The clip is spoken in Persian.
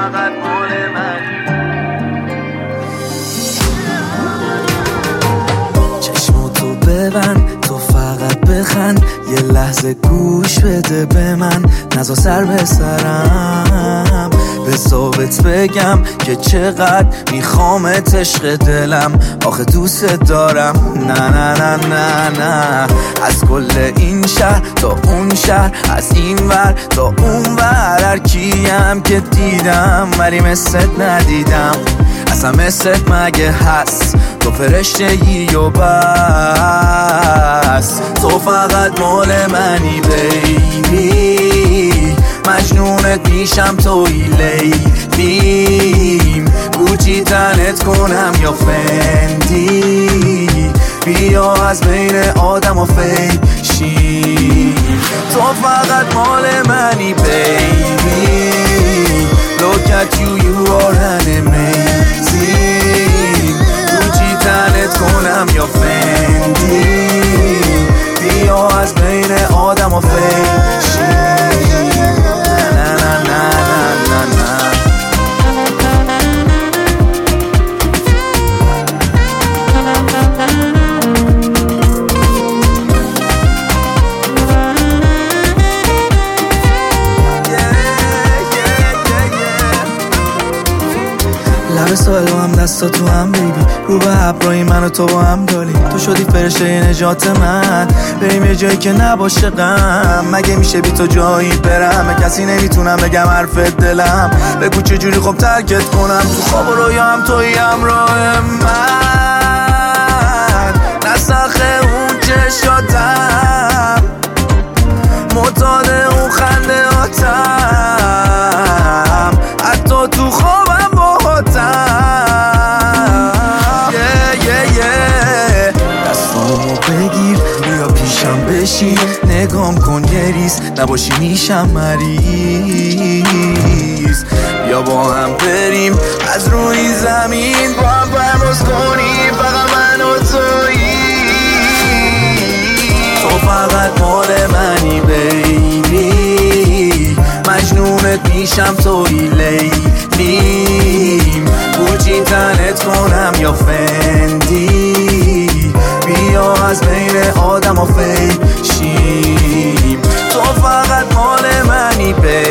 فقط مال منی. چشماتو ببند، تو فقط بخند، یه لحظه گوش بده به من، نزا سر به سرم، به ثابت بگم که چقدر میخوامت عشق دلم، آخه دوست دارم. نه نه نه نه نه، از کل این شهر تا اون شهر، از این ور تا اون ور، هر کیم که دیدم ولی مثلت ندیدم، اصلا مثلت مگه هست؟ تو فرشته ای و بس، تو فقط مال منی بیبی، مجنونت میشم توی لیلیم، گوچی تنت کنم یا فندی، بیا از بین آدم و فیشی، تو فقط مال منی بیبی. Look at you, you are an amazing, گوچی تنت کنم یا فندی، بیا از بین آدم و فیشی. نه نه نه نه نه نه. لب سالو هم دستا تو هم بیبی، رو به ابرای من و تو با هم دالی، تو شدی فرشته نجات من، بریم یه جایی که نباشه غم، مگه میشه بی تو جایی برم؟ به کسی نمیتونم بگم حرف دلم، بگو چجوری خب ترکت کنم، تو خواب و رویا هم توی همراه من، نسخ اون چشاتم، معتاد اون خنده آتم، حتی تو خوابم دستامو بگیر بیا پیشم بشی، نگام کن یه ریز نباشی میشم مریض، بیا با هم بریم از روی زمین، با هم پرواز کنیم فقط من و تویی، تو فقط مال منی بیبی، مجنونت میشم توی لیلیم، گوچی تنت کنم یا فندی، بیا از بین آدم و فیشیم، تو فقط مال منی بیبی.